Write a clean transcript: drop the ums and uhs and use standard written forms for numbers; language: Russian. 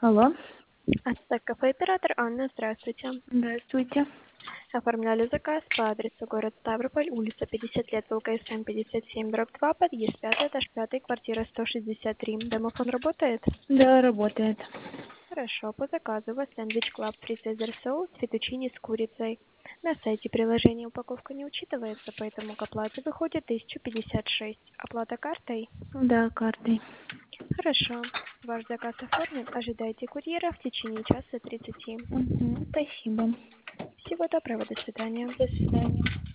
Алло, Ацтек кафе оператор Анна, здравствуйте. здравствуйте. Оформляли заказ по адресу город Ставрополь, улица 50 лет, ВЛКСМ 57/2, подъезд 5, этаж 5, квартира 163. Домофон работает? Да, работает. Хорошо, по заказу у вас сэндвич Club Free Caesar соус, фетучини с курицей. На сайте приложения упаковка не учитывается, поэтому к оплате выходит 1056. Оплата картой? Да, картой. Хорошо. Ваш заказ оформлен. Ожидайте курьера в течение часа 30. Спасибо. Всего доброго, до свидания. До свидания.